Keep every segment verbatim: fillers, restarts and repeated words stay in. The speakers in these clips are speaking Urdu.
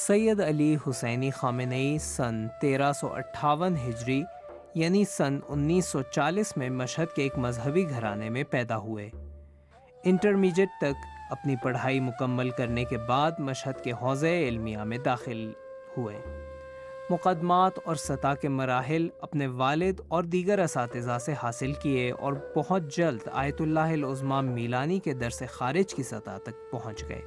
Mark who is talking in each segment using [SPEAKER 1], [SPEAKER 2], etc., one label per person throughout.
[SPEAKER 1] سید علی حسینی خامنئی سن تیرہ سو اٹھاون ہجری یعنی سن انیس سو چالیس میں مشہد کے ایک مذہبی گھرانے میں پیدا ہوئے۔ انٹرمیڈیٹ تک اپنی پڑھائی مکمل کرنے کے بعد مشہد کے حوزہ علمیہ میں داخل ہوئے۔ مقدمات اور سطح کے مراحل اپنے والد اور دیگر اساتذہ سے حاصل کیے اور بہت جلد آیت اللہ العظمیٰ میلانی کے درس خارج کی سطح تک پہنچ گئے۔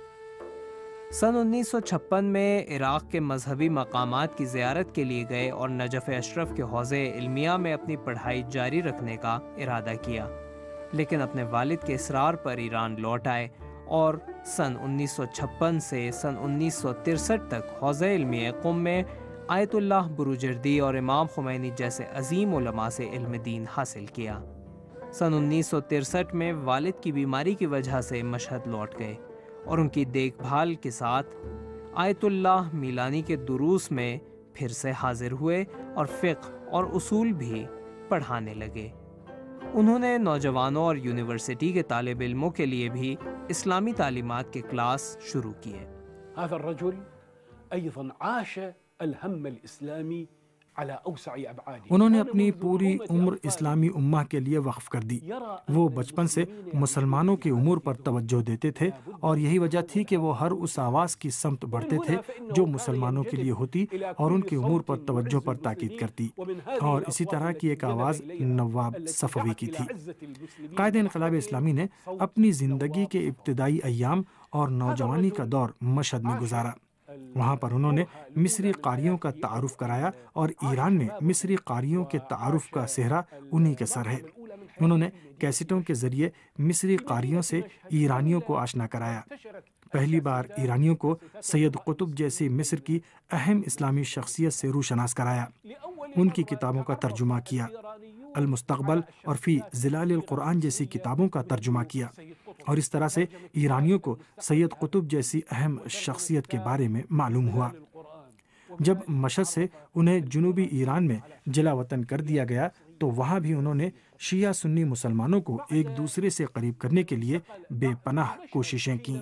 [SPEAKER 1] سن انیس سو چھپن میں عراق کے مذہبی مقامات کی زیارت کے لیے گئے اور نجف اشرف کے حوزہ علمیہ میں اپنی پڑھائی جاری رکھنے کا ارادہ کیا، لیکن اپنے والد کے اصرار پر ایران لوٹ آئے اور سن انیس سو چھپن سے سن انیس سو ترسٹھ تک حوزہ علمیہ قم میں آیت اللہ بروجردی اور امام خمینی جیسے عظیم علماء سے علم دین حاصل کیا۔ سن انیس سو ترسٹھ میں والد کی بیماری کی وجہ سے مشہد لوٹ گئے اور ان کی دیکھ بھال کے ساتھ آیت اللہ میلانی کے دروس میں پھر سے حاضر ہوئے اور فقہ اور اصول بھی پڑھانے لگے۔ انہوں نے نوجوانوں اور یونیورسٹی کے طالب علموں کے لیے بھی اسلامی تعلیمات کے کلاس شروع کیے۔
[SPEAKER 2] هذا الرجل أيضا عاش الهم الإسلامي على أوسع أبعاده۔
[SPEAKER 3] انہوں نے اپنی پوری عمر اسلامی امہ کے لیے وقف کر دی۔ وہ بچپن سے مسلمانوں کے امور پر توجہ دیتے تھے اور یہی وجہ تھی کہ وہ ہر اس آواز کی سمت بڑھتے تھے جو مسلمانوں کے لیے ہوتی اور ان کے امور پر توجہ پر تاکید کرتی، اور اسی طرح کی ایک آواز نواب صفوی کی تھی۔ قائد انقلاب اسلامی نے اپنی زندگی کے ابتدائی ایام اور نوجوانی کا دور مشہد میں گزارا۔ وہاں پر انہوں نے مصری قاریوں کا تعارف کرایا اور ایران میں مصری قاریوں کے تعارف کا سہرا انہی کے سر ہے۔ انہوں نے کیسٹوں کے ذریعے مصری قاریوں سے ایرانیوں کو آشنا کرایا۔ پہلی بار ایرانیوں کو سید قطب جیسی مصر کی اہم اسلامی شخصیت سے روشناس کرایا، ان کی کتابوں کا ترجمہ کیا، المستقبل اور فی ظلال القرآن جیسی کتابوں کا ترجمہ کیا، اور اس طرح سے ایرانیوں کو سید قطب جیسی اہم شخصیت کے بارے میں معلوم ہوا۔ جب مشہد سے انہیں جنوبی ایران میں جلا وطن کر دیا گیا تو وہاں بھی انہوں نے شیعہ سنی مسلمانوں کو ایک دوسرے سے قریب کرنے کے لیے بے پناہ کوششیں کیں۔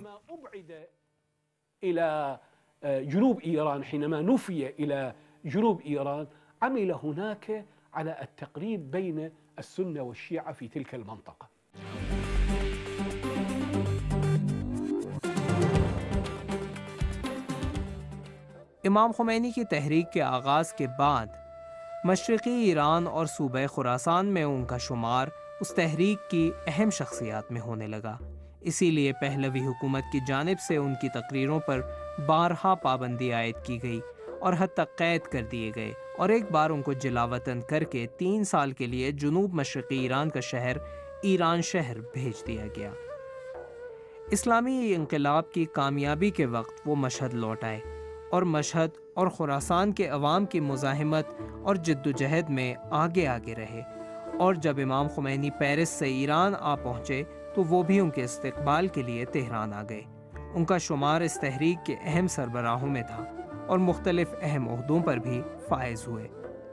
[SPEAKER 2] جنوب ایران حينما نفي إلى جنوب إيران عمل هناك على التقريب بين السنة والشيعة في تلك المنطقة۔
[SPEAKER 1] امام خمینی کی تحریک کے آغاز کے بعد مشرقی ایران اور صوبہ خراسان میں ان کا شمار اس تحریک کی اہم شخصیات میں ہونے لگا۔ اسی لیے پہلوی حکومت کی جانب سے ان کی تقریروں پر بارہا پابندی عائد کی گئی اور حد تک قید کر دیے گئے، اور ایک بار ان کو جلا وطن کر کے تین سال کے لیے جنوب مشرقی ایران کا شہر ایران شہر بھیج دیا گیا۔ اسلامی انقلاب کی کامیابی کے وقت وہ مشہد لوٹ آئے اور مشہد اور خراسان کے عوام کی مزاحمت اور جد و جہد میں آگے آگے رہے، اور جب امام خمینی پیرس سے ایران آ پہنچے تو وہ بھی ان کے استقبال کے لیے تہران آ گئے۔ ان کا شمار اس تحریک کے اہم سربراہوں میں تھا اور مختلف اہم عہدوں پر بھی فائز ہوئے۔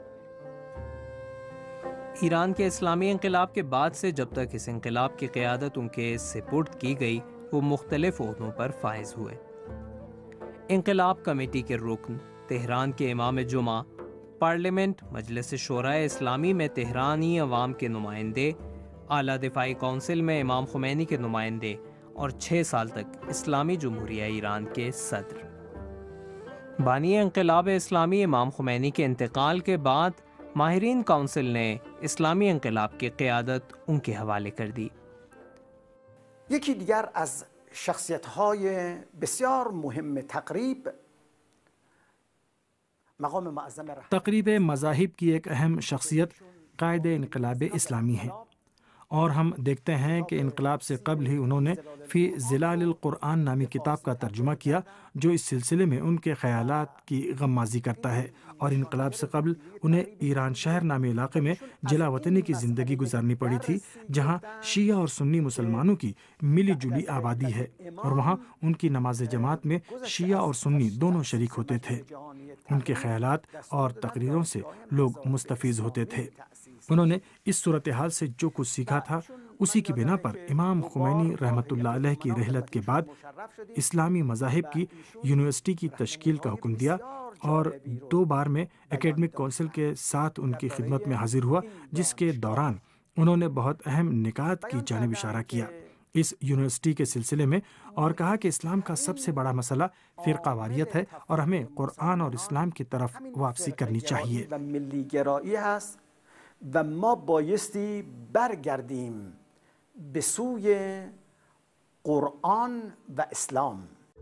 [SPEAKER 1] ایران کے اسلامی انقلاب کے بعد سے جب تک اس انقلاب کی قیادت ان کے سپرد کی گئی، وہ مختلف عہدوں پر فائز ہوئے۔ انقلاب کمیٹی کے رکن، تہران کے امام جمعہ، پارلیمنٹ، مجلس شورائے اسلامی میں تہرانی عوام کے نمائندے، اعلیٰ دفاعی کونسل میں امام خمینی کے نمائندے، اور چھ سال تک اسلامی جمہوریہ ایران کے صدر۔ بانی انقلاب اسلامی امام خمینی کے انتقال کے بعد ماہرین کونسل نے اسلامی انقلاب کی قیادت ان کے حوالے کر دی۔
[SPEAKER 4] یکی دیگر از شخصیت‌های بسیار مهم تقریب مقام معظم رهبری
[SPEAKER 3] تقریب مذاہب کی ایک اہم شخصیت قائد انقلاب اسلامی ہے، اور ہم دیکھتے ہیں کہ انقلاب سے قبل ہی انہوں نے فی ظلال القرآن نامی کتاب کا ترجمہ کیا، جو اس سلسلے میں ان کے خیالات کی غمازی کرتا ہے، اور انقلاب سے قبل انہیں ایران شہر نامی علاقے میں جلا وطنی کی زندگی گزارنی پڑی تھی، جہاں شیعہ اور سنی مسلمانوں کی ملی جلی آبادی ہے، اور وہاں ان کی نماز جماعت میں شیعہ اور سنی دونوں شریک ہوتے تھے۔ ان کے خیالات اور تقریروں سے لوگ مستفیض ہوتے تھے۔ انہوں نے اس صورتحال سے جو کچھ سیکھا تھا اسی کی بنا پر امام خمینی رحمۃ اللہ علیہ کی رحلت کے بعد اسلامی مذاہب کی یونیورسٹی کی تشکیل کا حکم دیا اور دو بار میں اکیڈمک کونسل کے ساتھ ان کی خدمت میں حاضر ہوا، جس کے دوران انہوں نے بہت اہم نکات کی جانب اشارہ کیا اس یونیورسٹی کے سلسلے میں، اور کہا کہ اسلام کا سب سے بڑا مسئلہ فرقہ واریت ہے اور ہمیں قرآن اور اسلام کی طرف واپسی کرنی چاہیے۔
[SPEAKER 4] و ما بایستی برگردیم به سوی قرآن و اسلام۔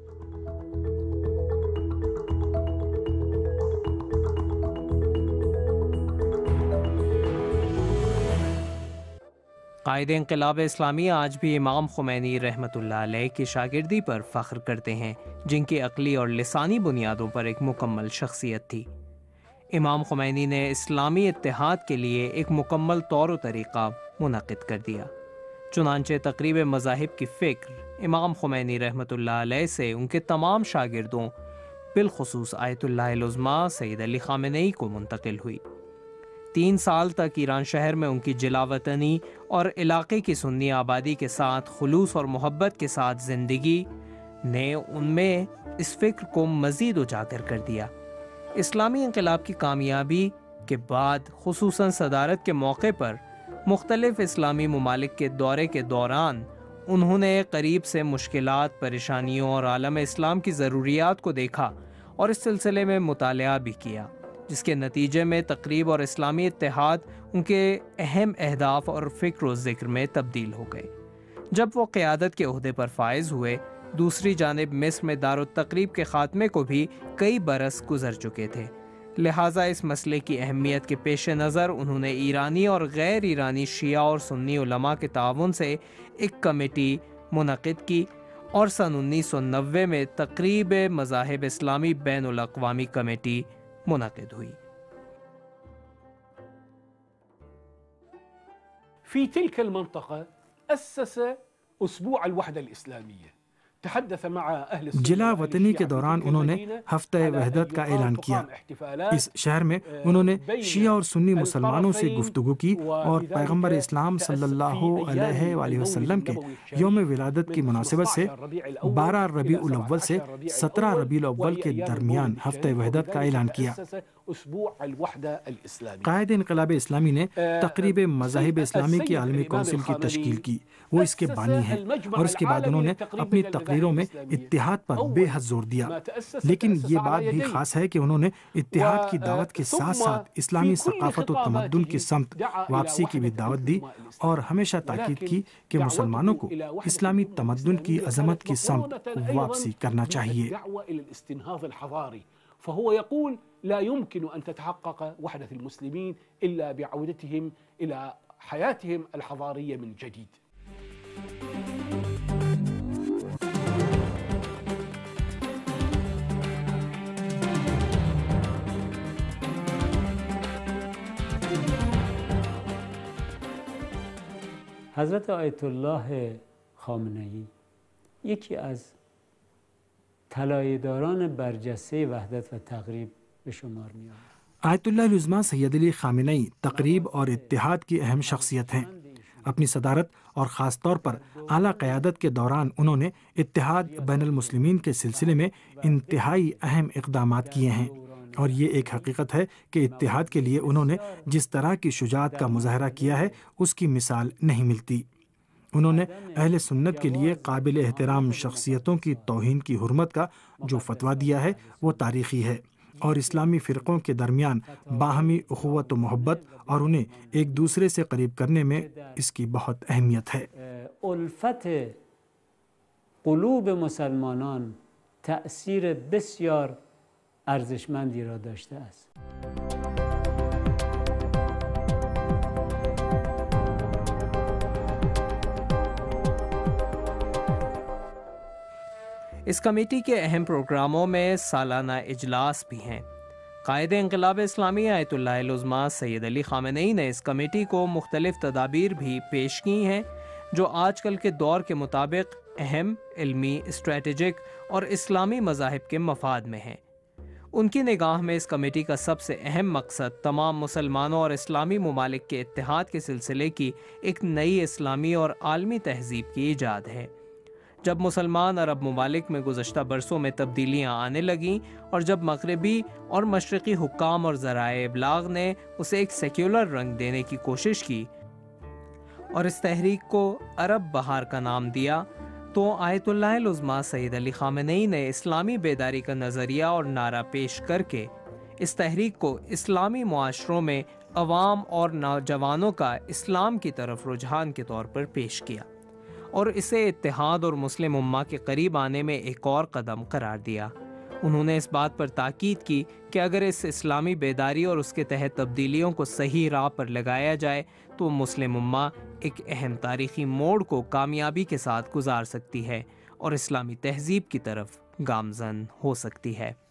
[SPEAKER 1] قائد انقلاب اسلامی آج بھی امام خمینی رحمۃ اللہ علیہ کی شاگردی پر فخر کرتے ہیں، جن کی عقلی اور لسانی بنیادوں پر ایک مکمل شخصیت تھی۔ امام خمینی نے اسلامی اتحاد کے لیے ایک مکمل طور و طریقہ منعقد کر دیا، چنانچہ تقریب مذاہب کی فکر امام خمینی رحمۃ اللہ علیہ سے ان کے تمام شاگردوں بالخصوص آیت اللہ العظمیٰ سید علی خامنئی کو منتقل ہوئی۔ تین سال تک ایران شہر میں ان کی جلا وطنی اور علاقے کی سنی آبادی کے ساتھ خلوص اور محبت کے ساتھ زندگی نے ان میں اس فکر کو مزید اجاگر کر دیا۔ اسلامی انقلاب کی کامیابی کے بعد خصوصاً صدارت کے موقع پر مختلف اسلامی ممالک کے دورے کے دوران انہوں نے قریب سے مشکلات، پریشانیوں اور عالم اسلام کی ضروریات کو دیکھا اور اس سلسلے میں مطالعہ بھی کیا، جس کے نتیجے میں تقریب اور اسلامی اتحاد ان کے اہم اہداف اور فکر و ذکر میں تبدیل ہو گئے۔ جب وہ قیادت کے عہدے پر فائز ہوئے، دوسری جانب مصر میں دارالتقریب کے خاتمے کو بھی کئی برس گزر چکے تھے، لہٰذا اس مسئلے کی اہمیت کے پیش نظر انہوں نے ایرانی اور غیر ایرانی شیعہ اور سنی علماء کے تعاون سے ایک کمیٹی منعقد کی اور سن انیس سو نوے میں تقریب مذاہب اسلامی بین الاقوامی کمیٹی منعقد ہوئی۔
[SPEAKER 2] في تلك المنطقة أسس أسبوع الوحدة الإسلامية، تحدث مع أهل السنة
[SPEAKER 3] جلا وطنی کے دوران انہوں نے ہفتہ وحدت کا اعلان کیا۔ اس شہر میں انہوں نے شیعہ اور سنی مسلمانوں سے گفتگو کی اور پیغمبر اسلام صلی اللہ علیہ وآلہ وسلم کے یوم ولادت کی مناسبت سے بارہ ربیع الاول سے سترہ ربیع الاول کے درمیان ہفتہ وحدت کا اعلان کیا۔ قائد انقلاب اسلامی نے تقریب مذاہب اسلامی کی عالمی کونسل کی تشکیل کی، وہ اس کے بانی ہیں، اور اس کے بعد انہوں نے اپنی تقریروں میں اتحاد پر بے حد زور دیا۔ لیکن یہ بات بھی خاص ہے کہ انہوں نے اتحاد کی دعوت کے ساتھ ساتھ اسلامی ثقافت و تمدن کی سمت واپسی کی بھی دعوت دی، اور ہمیشہ تاکید کی کہ مسلمانوں کو اسلامی تمدن کی عظمت کی سمت واپسی کرنا چاہیے۔
[SPEAKER 2] فهو يقول لا يمكن أن تتحقق وحدة المسلمين إلا بعودتهم إلى حياتهم الحضارية من جديد۔
[SPEAKER 5] حضرت آیت الله خامنه‌ای یکی از طلایه‌داران برجسته وحدت و تقریب به شمار می آمد۔
[SPEAKER 3] آیت اللہ العظمیٰ سید علی خامنئی تقریب اور اتحاد کی اہم شخصیت ہیں۔ اپنی صدارت اور خاص طور پر اعلیٰ قیادت کے دوران انہوں نے اتحاد بین المسلمین کے سلسلے میں انتہائی اہم اقدامات کیے ہیں، اور یہ ایک حقیقت ہے کہ اتحاد کے لیے انہوں نے جس طرح کی شجاعت کا مظاہرہ کیا ہے اس کی مثال نہیں ملتی۔ انہوں نے اہل سنت کے لیے قابل احترام شخصیتوں کی توہین کی حرمت کا جو فتویٰ دیا ہے وہ تاریخی ہے، اور اسلامی فرقوں کے درمیان باہمی اخوت و محبت اور انہیں ایک دوسرے سے قریب کرنے میں اس کی بہت اہمیت ہے۔
[SPEAKER 5] الفت قلوب مسلمانان تأثیر بسیار ارزشمندی را داشته است۔
[SPEAKER 1] اس کمیٹی کے اہم پروگراموں میں سالانہ اجلاس بھی ہیں۔ قائد انقلاب اسلامی آیت اللہ العظمیٰ سید علی خامنئی نے اس کمیٹی کو مختلف تدابیر بھی پیش کی ہیں جو آج کل کے دور کے مطابق اہم، علمی، اسٹریٹجک اور اسلامی مذاہب کے مفاد میں ہیں۔ ان کی نگاہ میں اس کمیٹی کا سب سے اہم مقصد تمام مسلمانوں اور اسلامی ممالک کے اتحاد کے سلسلے کی ایک نئی اسلامی اور عالمی تہذیب کی ایجاد ہے۔ جب مسلمان عرب ممالک میں گزشتہ برسوں میں تبدیلیاں آنے لگیں اور جب مغربی اور مشرقی حکام اور ذرائع ابلاغ نے اسے ایک سیکولر رنگ دینے کی کوشش کی اور اس تحریک کو عرب بہار کا نام دیا، تو آیت اللہ العظمیٰ سید علی خامنئی نے اسلامی بیداری کا نظریہ اور نعرہ پیش کر کے اس تحریک کو اسلامی معاشروں میں عوام اور نوجوانوں کا اسلام کی طرف رجحان کے طور پر پیش کیا اور اسے اتحاد اور مسلم امہ کے قریب آنے میں ایک اور قدم قرار دیا۔ انہوں نے اس بات پر تاکید کی کہ اگر اس اسلامی بیداری اور اس کے تحت تبدیلیوں کو صحیح راہ پر لگایا جائے تو مسلم امہ ایک اہم تاریخی موڑ کو کامیابی کے ساتھ گزار سکتی ہے اور اسلامی تہذیب کی طرف گامزن ہو سکتی ہے۔